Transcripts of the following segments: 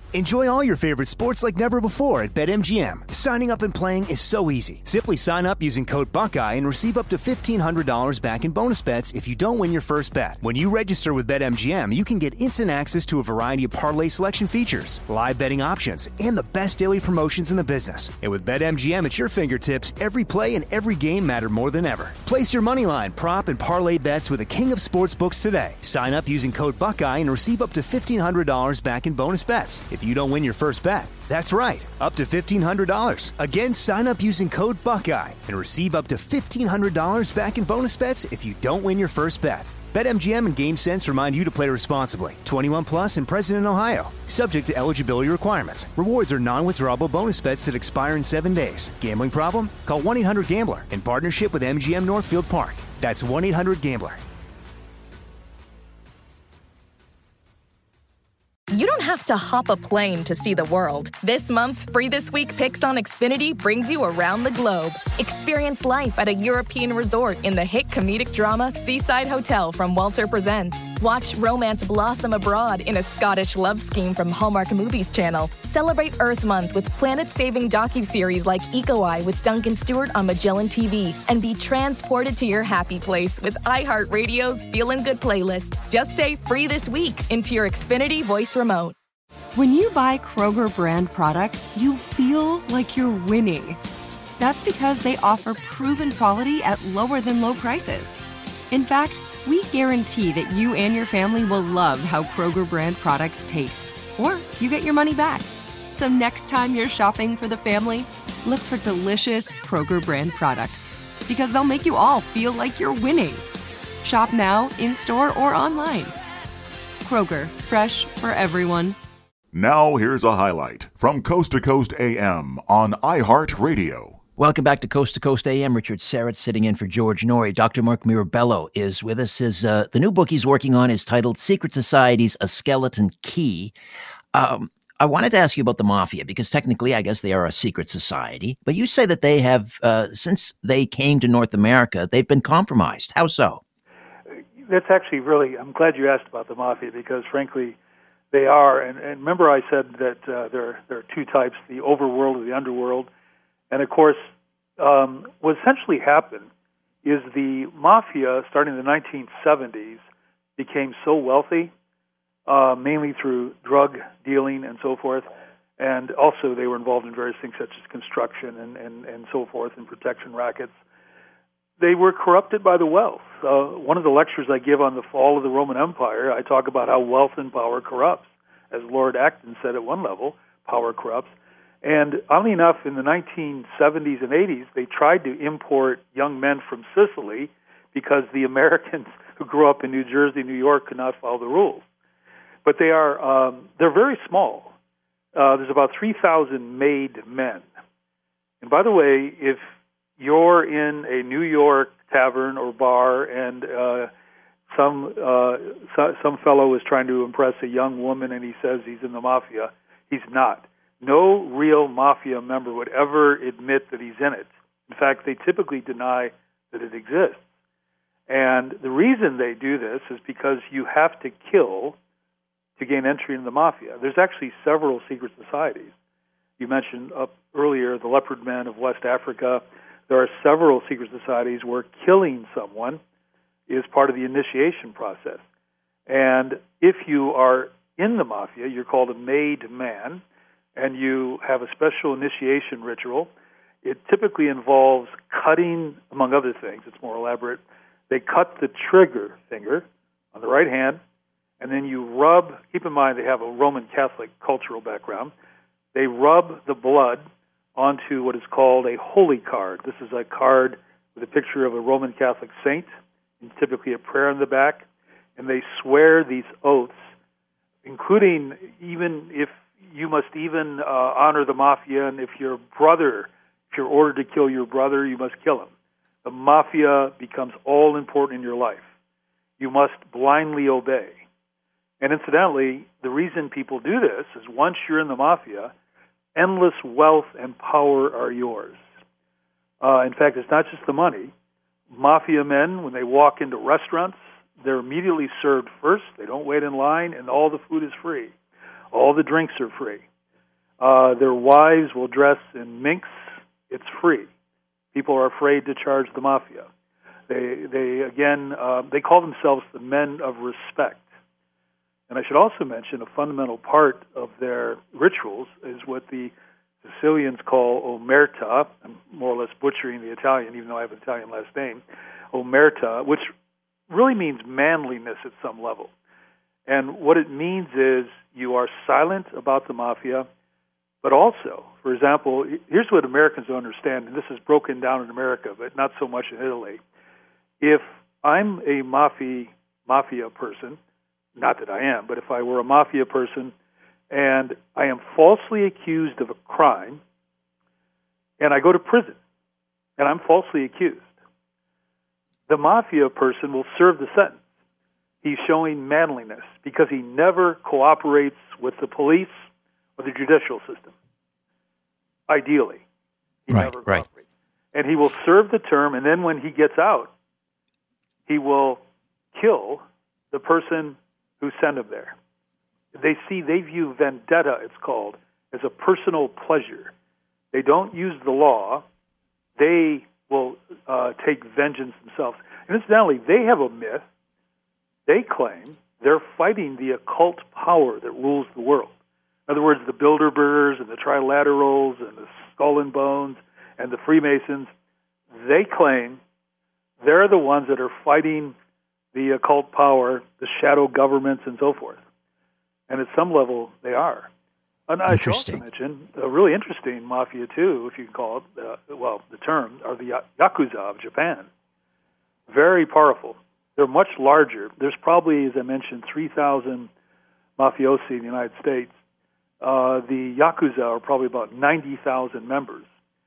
Enjoy all your favorite sports like never before at BetMGM. Signing up and playing is so easy. Simply sign up using code Buckeye and receive up to $1,500 back in bonus bets if you don't win your first bet. When you register with BetMGM, you can get instant access to a variety of parlay selection features, live betting options, and the best daily promotions in the business. And with BetMGM at your fingertips, every play and every game matter more than ever. Place your moneyline, prop, and parlay bets with the king of sportsbooks today. Sign up using code Buckeye and receive up to $1,500 back in bonus bets if you don't win your first bet. That's right, up to $1,500. Again, sign up using code Buckeye and receive up to $1,500 back in bonus bets if you don't win your first bet. BetMGM and GameSense remind you to play responsibly. 21 plus and present in Ohio. Subject to eligibility requirements. Rewards are non-withdrawable bonus bets that expire in 7 days. Gambling problem? Call 1-800-GAMBLER in partnership with MGM Northfield Park. That's 1-800-GAMBLER. You don't have to hop a plane to see the world. This month's Free This Week Picks on Xfinity brings you around the globe. Experience life at a European resort in the hit comedic drama Seaside Hotel from Walter Presents. Watch romance blossom abroad in a Scottish love scheme from Hallmark Movies Channel. Celebrate Earth Month with planet-saving docuseries like Eco Eye with Duncan Stewart on Magellan TV. And be transported to your happy place with iHeartRadio's Feelin' Good playlist. Just say Free This Week into your Xfinity voice remote. When you buy Kroger brand products, you feel like you're winning. That's because they offer proven quality at lower than low prices. In fact, we guarantee that you and your family will love how Kroger brand products taste, or you get your money back. So next time you're shopping for the family, look for delicious Kroger brand products, because they'll make you all feel like you're winning. Shop now, in-store, or online. Kroger, fresh for everyone. Now here's a highlight from Coast to Coast AM on iHeartRadio. Welcome back to Coast AM. Richard Serrett sitting in for George Norrie. Dr. Mark Mirabello is with us. The new book he's working on is titled Secret Societies, A Skeleton Key. I wanted to ask you about the Mafia, because technically I guess they are a secret society. But you say that they have, since they came to North America, they've been compromised. How so? That's actually really, I'm glad you asked about the Mafia, because frankly, they are. And remember I said that there are two types, the overworld and the underworld. And of course, what essentially happened is the Mafia, starting in the 1970s, became so wealthy, mainly through drug dealing and so forth. And also they were involved in various things such as construction and so forth, and protection rackets. They were corrupted by the wealth. One of the lectures I give on the fall of the Roman Empire, I talk about how wealth and power corrupts. As Lord Acton said at one level, power corrupts. And oddly enough, in the 1970s and 80s, they tried to import young men from Sicily because the Americans who grew up in New Jersey, New York, could not follow the rules. But they're very small. There's about 3,000 made men. And by the way, if you're in a New York tavern or bar and some fellow is trying to impress a young woman and he says he's in the Mafia, he's not. No real Mafia member would ever admit that he's in it. In fact, they typically deny that it exists. And the reason they do this is because you have to kill to gain entry into the Mafia. There's actually several secret societies. You mentioned earlier the Leopard Men of West Africa. There are several secret societies where killing someone is part of the initiation process. And if you are in the Mafia, you're called a made man, and you have a special initiation ritual. It typically involves cutting, among other things, it's more elaborate. They cut the trigger finger on the right hand, and then you rub, keep in mind they have a Roman Catholic cultural background, they rub the blood onto what is called a holy card. This is a card with a picture of a Roman Catholic saint, and typically a prayer on the back, and they swear these oaths, including even if you must even honor the Mafia, and if you're ordered to kill your brother, you must kill him. The Mafia becomes all important in your life. You must blindly obey. And incidentally, the reason people do this is once you're in the Mafia, endless wealth and power are yours. In fact, it's not just the money. Mafia men, when they walk into restaurants, they're immediately served first. They don't wait in line, and all the food is free. All the drinks are free. Their wives will dress in minks. It's free. People are afraid to charge the mafia. They call themselves the men of respect. And I should also mention a fundamental part of their rituals is what the Sicilians call omerta. I'm more or less butchering the Italian, even though I have an Italian last name. Omerta, which really means manliness at some level. And what it means is you are silent about the mafia, but also, for example, here's what Americans don't understand, and this is broken down in America, but not so much in Italy. If I'm a mafia person, not that I am, but if I were a mafia person and I am falsely accused of a crime and I go to prison and I'm falsely accused, the mafia person will serve the sentence. He's showing manliness because he never cooperates with the police or the judicial system. Ideally, he never cooperates. And he will serve the term, and then when he gets out, he will kill the person who sent him there. They view vendetta, it's called, as a personal pleasure. They don't use the law. They will take vengeance themselves. And incidentally, they have a myth. They claim they're fighting the occult power that rules the world. In other words, the Bilderbergers and the Trilaterals and the Skull and Bones and the Freemasons, they claim they're the ones that are fighting the occult power, the shadow governments, and so forth. And at some level, they are. And I should also mention a really interesting mafia, too, if you can call it, the term, are the Yakuza of Japan. Very powerful. They're much larger. There's probably, as I mentioned, 3,000 mafiosi in the United States. The Yakuza are probably about 90,000 members.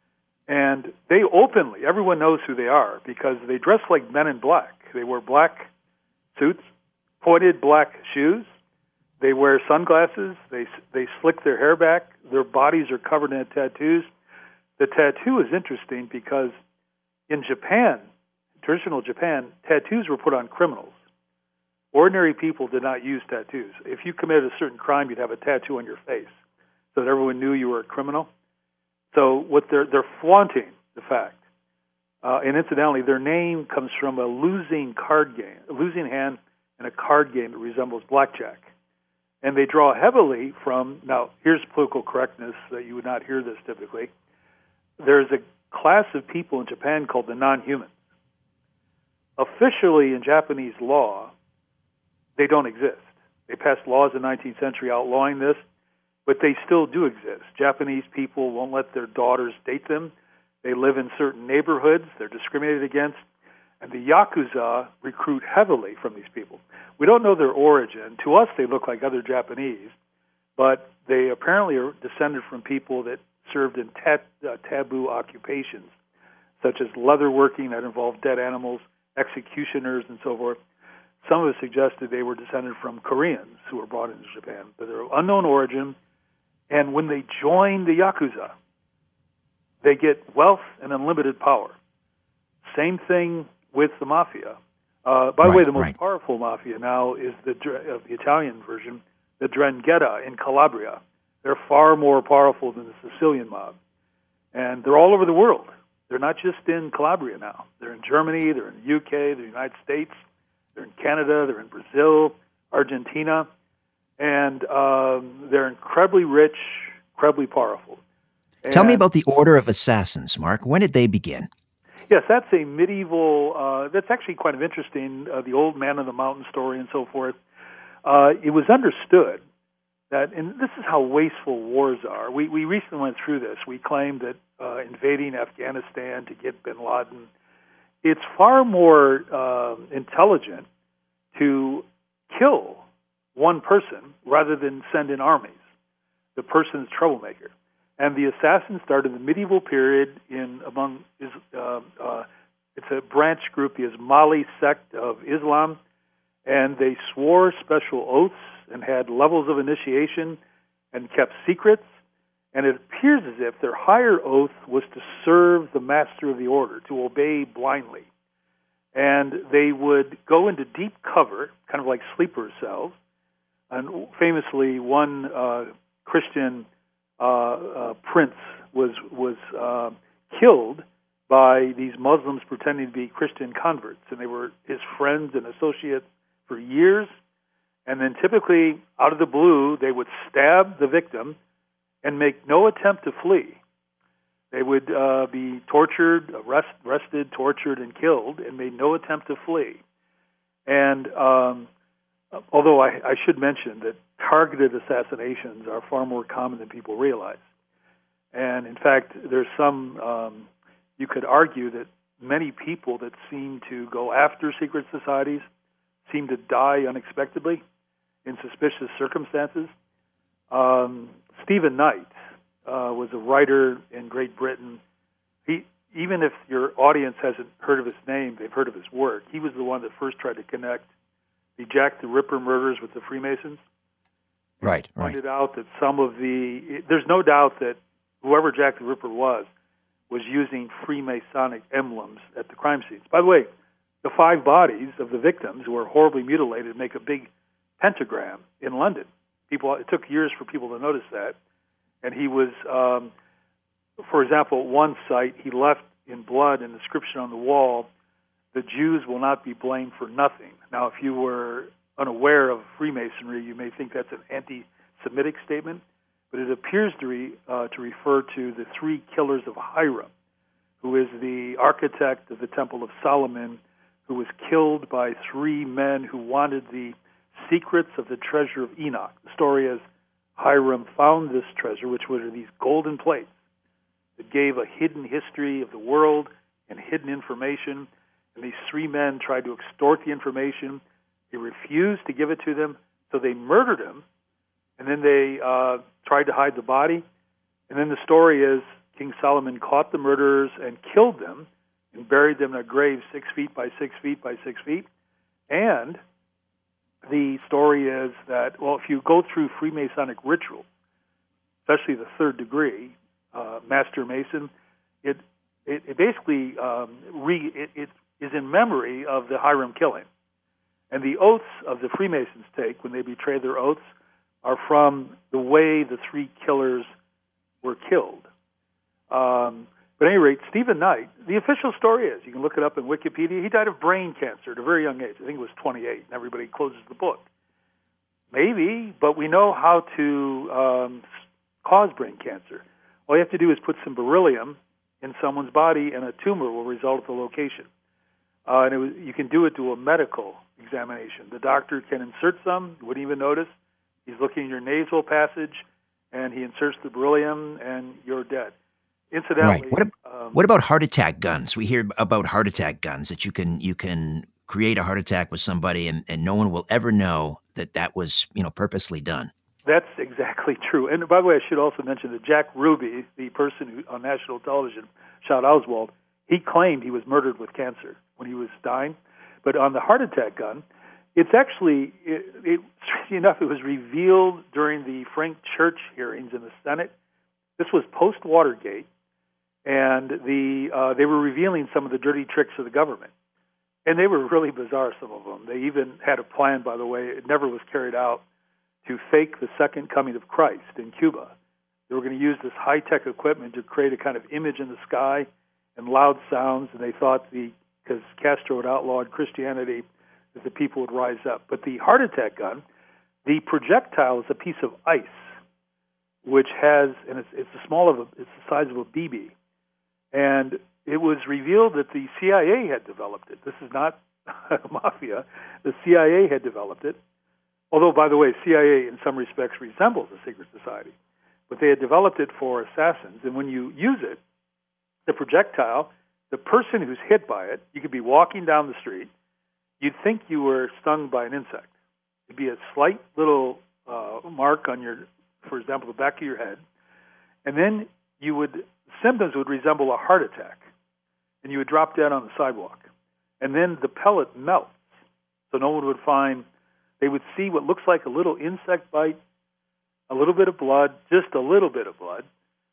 And they openly, everyone knows who they are because they dress like men in black. They wear black suits, pointed black shoes. They wear sunglasses. They slick their hair back. Their bodies are covered in tattoos. The tattoo is interesting because in Japan, traditional Japan, tattoos were put on criminals. Ordinary people did not use tattoos. If you committed a certain crime, you'd have a tattoo on your face so that everyone knew you were a criminal. So what they're flaunting the fact. And incidentally, their name comes from a losing hand in a card game that resembles blackjack. And they draw heavily from, now here's political correctness, that you would not hear this typically. There's a class of people in Japan called the non-humans. Officially in Japanese law, they don't exist. They passed laws in the 19th century outlawing this, but they still do exist. Japanese people won't let their daughters date them. They live in certain neighborhoods. They're discriminated against. And the Yakuza recruit heavily from these people. We don't know their origin. To us, they look like other Japanese, but they apparently are descended from people that served in taboo occupations, such as leatherworking that involved dead animals, executioners, and so forth. Some have suggested they were descended from Koreans who were brought into Japan, but they're of unknown origin. And when they join the Yakuza, they get wealth and unlimited power. Same thing with the mafia. By the way, the most powerful mafia now is the Italian version, the 'Ndrangheta in Calabria. They're far more powerful than the Sicilian mob. And they're all over the world. They're not just in Calabria now. They're in Germany, they're in the UK, they're in the United States, they're in Canada, they're in Brazil, Argentina, and they're incredibly rich, incredibly powerful. And tell me about the Order of Assassins, Mark. When did they begin? Yes, that's a medieval, that's actually quite interesting, the old man of the mountain story and so forth. It was understood that, and this is how wasteful wars are. We recently went through this. We claimed that invading Afghanistan to get bin Laden, it's far more intelligent to kill one person rather than send in armies. The person's troublemaker. And the assassins started in the medieval period it's a branch group, the Ismaili sect of Islam, and they swore special oaths and had levels of initiation and kept secrets. And it appears as if their higher oath was to serve the master of the order, to obey blindly. And they would go into deep cover, kind of like sleeper cells, And famously, one Christian prince was killed by these Muslims pretending to be Christian converts, and they were his friends and associates for years. And then typically, out of the blue, they would stab the victim and make no attempt to flee. They would be tortured, arrested, tortured, and killed, and made no attempt to flee. And although I should mention that targeted assassinations are far more common than people realize. And in fact, there's some, you could argue that many people that seem to go after secret societies seem to die unexpectedly in suspicious circumstances. Stephen Knight was a writer in Great Britain. Even if your audience hasn't heard of his name, they've heard of his work. He was the one that first tried to connect the Jack the Ripper murders with the Freemasons. Right. Pointed out that there's no doubt that whoever Jack the Ripper was using Freemasonic emblems at the crime scenes. By the way, the 5 bodies of the victims who were horribly mutilated make a big pentagram in London. It took years for people to notice that. And he was, for example, at one site, he left in blood an inscription on the wall, "The Jews will not be blamed for nothing." Now, if you were unaware of Freemasonry, you may think that's an anti-Semitic statement, but it appears to refer to the 3 killers of Hiram, who is the architect of the Temple of Solomon, who was killed by 3 men who wanted the secrets of the treasure of Enoch. The story is Hiram found this treasure, which were these golden plates that gave a hidden history of the world and hidden information. And these 3 men tried to extort the information. He refused to give it to them, so they murdered him. And then they tried to hide the body. And then the story is King Solomon caught the murderers and killed them and buried them in a grave 6 feet by 6 feet by 6 feet. And the story is that, well, if you go through Freemasonic rituals, especially the 3rd degree, Master Mason, it basically it is in memory of the Hiram killing. And the oaths of the Freemasons take when they betray their oaths are from the way the 3 killers were killed. But at any rate, Stephen Knight, the official story is, you can look it up in Wikipedia, he died of brain cancer at a very young age. I think it was 28, and everybody closes the book. Maybe, but we know how to cause brain cancer. All you have to do is put some beryllium in someone's body, and a tumor will result at the location. You can do it to a medical examination. The doctor can insert some, you wouldn't even notice. He's looking in your nasal passage, and he inserts the beryllium, and you're dead. Incidentally, right. What about heart attack guns? We hear about heart attack guns, that you can create a heart attack with somebody, and no one will ever know that was purposely done. That's exactly true. And by the way, I should also mention that Jack Ruby, the person who on national television shot Oswald, he claimed he was murdered with cancer when he was dying. But on the heart attack gun, it's actually, strangely enough, it was revealed during the Frank Church hearings in the Senate. This was post-Watergate, and they were revealing some of the dirty tricks of the government. And they were really bizarre, some of them. They even had a plan, by the way, it never was carried out, to fake the second coming of Christ in Cuba. They were going to use this high-tech equipment to create a kind of image in the sky and loud sounds, and they thought because Castro had outlawed Christianity, that the people would rise up. But the heart attack gun, the projectile is a piece of ice, which has, and it's the size of a BB. And it was revealed that the CIA had developed it. This is not mafia. The CIA had developed it. Although, by the way, CIA in some respects resembles a secret society. But they had developed it for assassins. And when you use it, the projectile, the person who's hit by it, you could be walking down the street, you'd think you were stung by an insect. It'd be a slight little mark on for example, the back of your head. And then symptoms would resemble a heart attack. And you would drop dead on the sidewalk. And then the pellet melts. So no one would they would see what looks like a little insect bite, a little bit of blood, just a little bit of blood,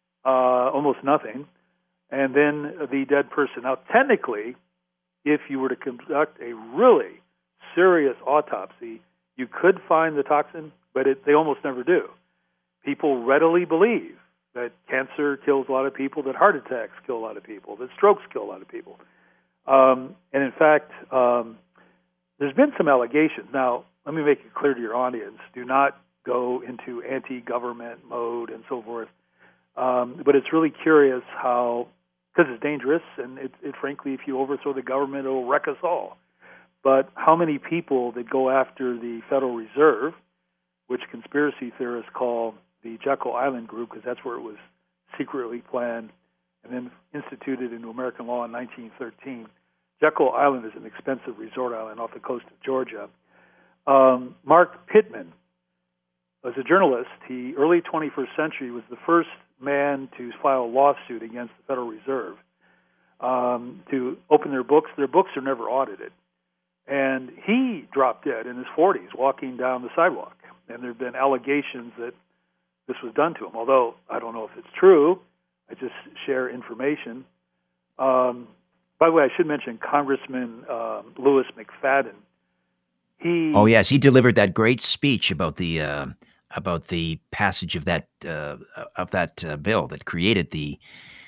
almost nothing, and then the dead person. Now, technically, if you were to conduct a really serious autopsy, you could find the toxin, but they almost never do. People readily believe that cancer kills a lot of people, that heart attacks kill a lot of people, that strokes kill a lot of people. And in fact, there's been some allegations. Now, let me make it clear to your audience, do not go into anti-government mode and so forth. But it's really curious how, because it's dangerous, and it frankly, if you overthrow the government, it will wreck us all. But how many people that go after the Federal Reserve, which conspiracy theorists call the Jekyll Island Group, because that's where it was secretly planned and then instituted into American law in 1913. Jekyll Island is an expensive resort island off the coast of Georgia. Mark Pittman was a journalist. He, early 21st century, was the first man to file a lawsuit against the Federal Reserve to open their books. Their books are never audited. And he dropped dead in his 40s walking down the sidewalk. And there have been allegations that this was done to him, although I don't know if it's true. I just share information. By the way, I should mention Congressman Louis McFadden. Oh yes, he delivered that great speech about the passage of that bill that created the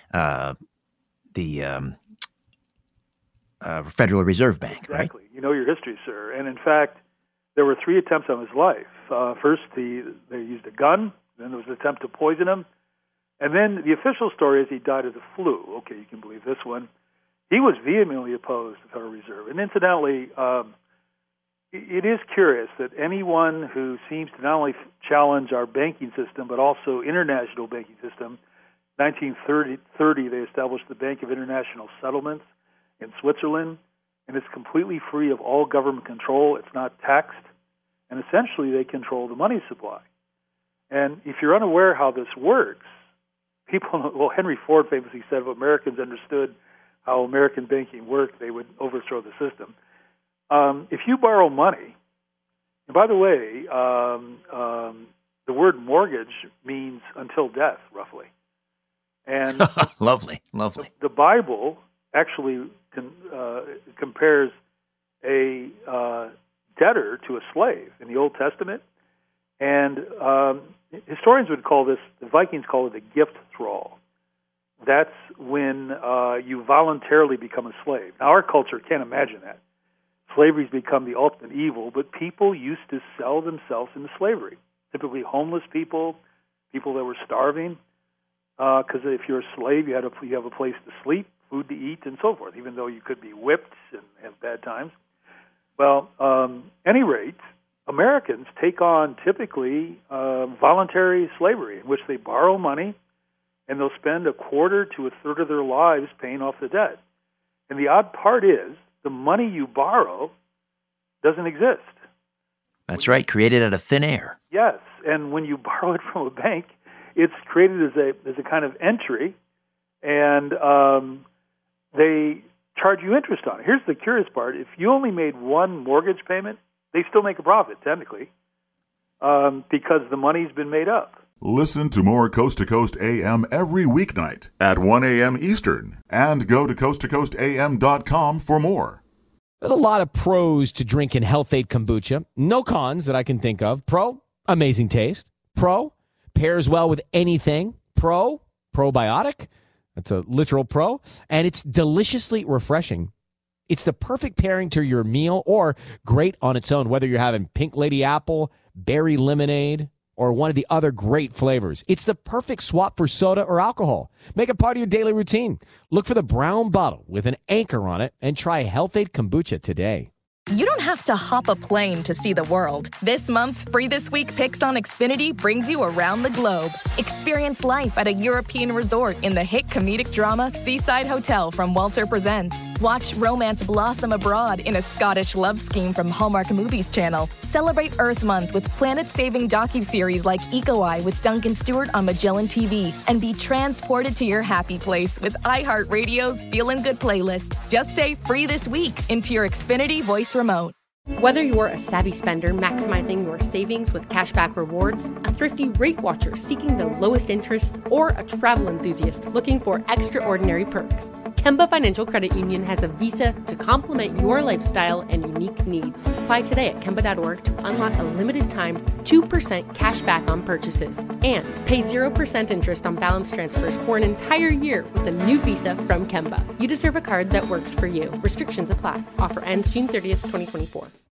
Federal Reserve Bank. Exactly. Right? You know your history, sir. And in fact, there were 3 attempts on his life. First, they used a gun. Then there was an attempt to poison him. And then the official story is he died of the flu. Okay, you can believe this one. He was vehemently opposed to the Federal Reserve. And incidentally, it is curious that anyone who seems to not only challenge our banking system, but also international banking system, 1930 they established the Bank of International Settlements in Switzerland, and it's completely free of all government control. It's not taxed, and essentially they control the money supply. And if you're unaware how this works, Henry Ford famously said if Americans understood how American banking worked, they would overthrow the system. If you borrow money, and by the way, the word mortgage means until death, roughly. And lovely. The Bible actually compares a debtor to a slave in the Old Testament. And historians would call this, the Vikings call it a gift thrall. That's when you voluntarily become a slave. Now, our culture can't imagine that. Slavery's become the ultimate evil, but people used to sell themselves into slavery. Typically homeless people, people that were starving, because if you're a slave, you have a place to sleep, food to eat, and so forth, even though you could be whipped and have bad times. Well, any rate, Americans take on typically voluntary slavery in which they borrow money and they'll spend a quarter to a third of their lives paying off the debt. And the odd part is the money you borrow doesn't exist. That's right, created out of thin air. Yes, and when you borrow it from a bank, it's created as a kind of entry, and they charge you interest on it. Here's the curious part. If you only made one mortgage payment, they still make a profit, technically, because the money's been made up. Listen to more Coast to Coast AM every weeknight at 1 a.m. Eastern, and go to coasttocoastam.com for more. There's a lot of pros to drinking Health-Ade kombucha. No cons that I can think of. Pro, amazing taste. Pro, pairs well with anything. Pro, probiotic. That's a literal pro. And it's deliciously refreshing. It's the perfect pairing to your meal or great on its own, whether you're having Pink Lady Apple, Berry Lemonade, or one of the other great flavors. It's the perfect swap for soda or alcohol. Make it part of your daily routine. Look for the brown bottle with an anchor on it and try Health-Ade kombucha today. You don't have to hop a plane to see the world. This month's Free This Week Picks on Xfinity brings you around the globe. Experience life at a European resort in the hit comedic drama Seaside Hotel from Walter Presents. Watch romance blossom abroad in a Scottish love scheme from Hallmark Movies Channel. Celebrate Earth Month with planet-saving docuseries like Eco Eye with Duncan Stewart on Magellan TV. And be transported to your happy place with iHeartRadio's Feelin' Good playlist. Just say Free This Week into your Xfinity voice remote. Whether you're a savvy spender maximizing your savings with cashback rewards, a thrifty rate watcher seeking the lowest interest, or a travel enthusiast looking for extraordinary perks, Kemba Financial Credit Union has a visa to complement your lifestyle and unique needs. Apply today at Kemba.org to unlock a limited-time 2% cash back on purchases and pay 0% interest on balance transfers for an entire year with a new visa from Kemba. You deserve a card that works for you. Restrictions apply. Offer ends June 30th, 2024.